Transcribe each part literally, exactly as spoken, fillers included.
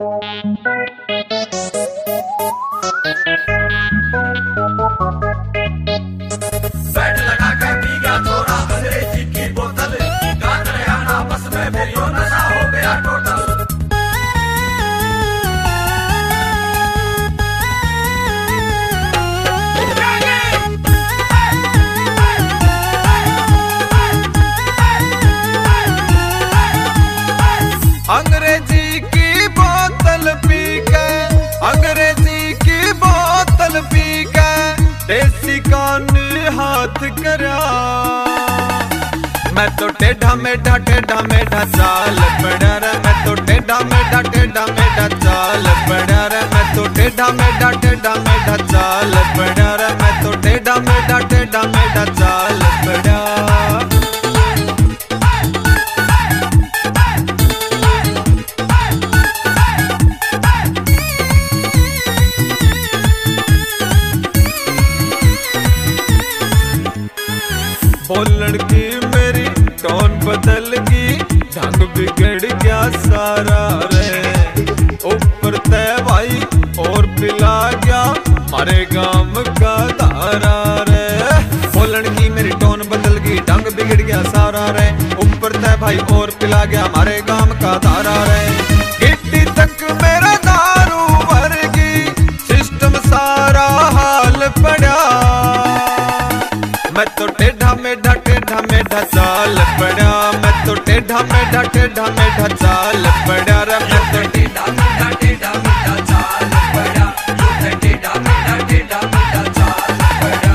बैठ लगा के पी गया थोड़ा अंग्रेजी की बोतल, गान रहा ना बस में फिर यो नशा हो गया टोटल। अंग्रेजी की बोतल पी के, अंग्रेजी की बोतल पी के देसी कान हाथ करा। मैं तो टेढ़ा मेढ़ा टेढ़ा मेढ़ा चाल पड़ा रे, मैं तो टेढ़ा मेढ़ा टेढ़ा मेढ़ा चाल पड़ा रे, मैं तो टेढ़ा मेढ़ा टेढ़ा मेढ़ा चाल पड़ा रे, मैं तो टेढ़ा मेढ़ा टेढ़ा मेढ़ा चाल पड़ा। वो लड़की मेरी टोन बदल गई, ढंग बिगड़ गया सारा रे। ऊपर तय भाई और पिला गया मारे गांव का धारा रे। वो लड़की मेरी टोन बदल गई, ढंग बिगड़ गया सारा रे। ऊपर तय भाई और पिला गया मारे गांव का धारा रे। गिट्टी तक मेरा दारू भर गई, सिस्टम सारा हाल पड़ा। मैं तो टेढ़ा मेढ़ा टेढ़ा मेढ़ा चाल पड़ा, मैं तो टेढ़ा मेढ़ा टेढ़ा मेढ़ा चाल पड़ा रे। मैं तो टेढ़ा मेढ़ा टेढ़ा मेढ़ा चाल पड़ा, टेढ़ा मेढ़ा टेढ़ा मेढ़ा चाल पड़ा।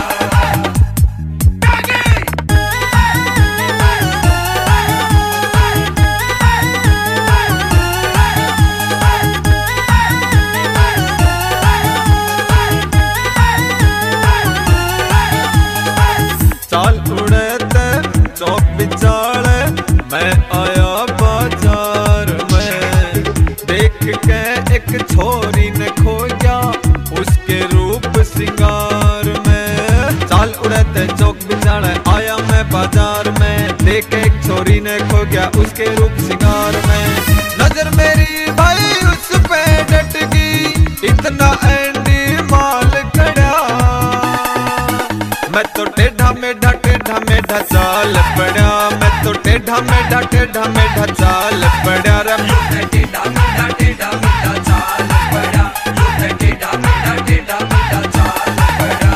चाल उड़े ते चौक बिचाले, मैं आया बाजार में। देख के एक छोरी ने खो गया उसके रूप सिंगार में। चाल उड़े ते चौक बिचाले, आया मैं बाजार में। देख के एक छोरी ने खो गया उसके रूप सिंगार में। नजर मेरी भाई उस पे डट गई, इतना एंडी माल खड़ा। मैं तो टेढ़ा मेढ़ा टेढ़ा मेढ़ा चाल पड़ा, मैं तो टेढ़ा मेढ़ा टेढ़ा मेढ़ा चाल पड़ा रे। टेढ़ा मेढ़ा टेढ़ा मेढ़ा चाल पड़ा, टेढ़ा मेढ़ा टेढ़ा मेढ़ा चाल पड़ा।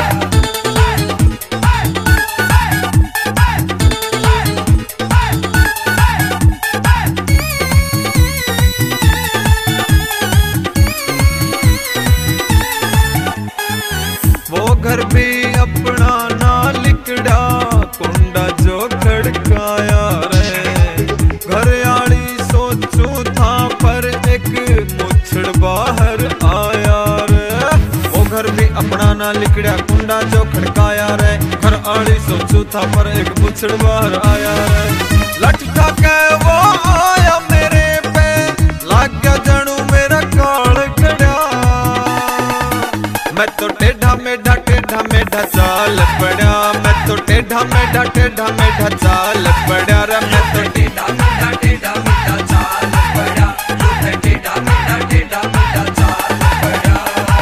वो घर भी अपना ना लिकड़ा, कुंडा जो खड़काया रे। घर आड़ी सोचू था पर एक मुछड़ बाहर आया रे। वो घर भी अपना ना लिकड़ा, कुंडा जो खड़काया रे। घर आड़ी सोचू था पर एक मुछड़ बाहर आया रे। लटका के वो आया मेरे पे, लाग गया जानू मेरा काल खड़ा। मैं तो टेढ़ा मेढ़ा टेढ़ा मेढ़ा चाल पड़ा, मैं तो टेढ़ा मेढ़ा टेढ़ा मेढ़ा चाल पड़ा रे। मैं तो टेढ़ा मेढ़ा टेढ़ा मेढ़ा चाल पड़ा, टेढ़ा मेढ़ा टेढ़ा मेढ़ा चाल पड़ा।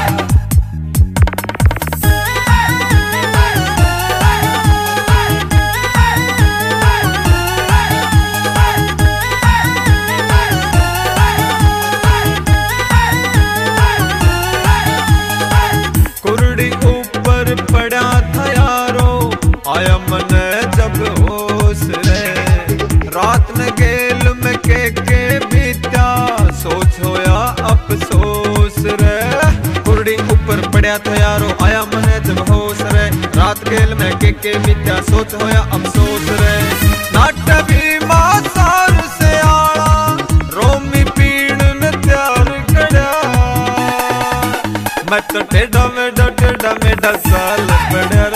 कुरड़ी ऊपर पड़ा था यारो, आया मन जब होश रे। रात ने गेल में के के बीता, सोच होया अफसोस रे। कुरड़ी ऊपर पड़ा था यारो, आया मन जब होश रे। रात गेल में के के बीता, सोच होया अफसोस रे। नाट भी मासार से आला, रोमी पीण ने त्यार कड़ा। मैं तो टेढ़ा मेढ़ा टेढ़ा मेढ़ा चाल पड़ा